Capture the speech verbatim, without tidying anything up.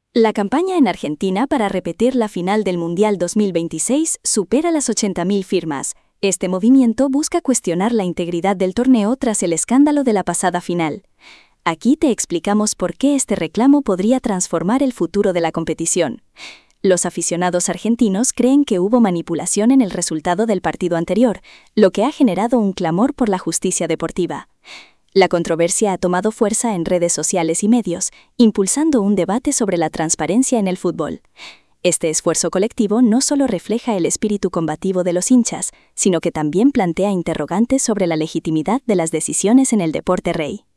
La campaña en Argentina para repetir la final del Mundial dos mil veintiséis supera las ochenta mil firmas. Este movimiento busca cuestionar la integridad del torneo tras el escándalo de la pasada final. Aquí te explicamos por qué este reclamo podría transformar el futuro de la competición. Los aficionados argentinos creen que hubo manipulación en el resultado del partido anterior, lo que ha generado un clamor por la justicia deportiva. La controversia ha tomado fuerza en redes sociales y medios, impulsando un debate sobre la transparencia en el fútbol. Este esfuerzo colectivo no solo refleja el espíritu combativo de los hinchas, sino que también plantea interrogantes sobre la legitimidad de las decisiones en el deporte rey.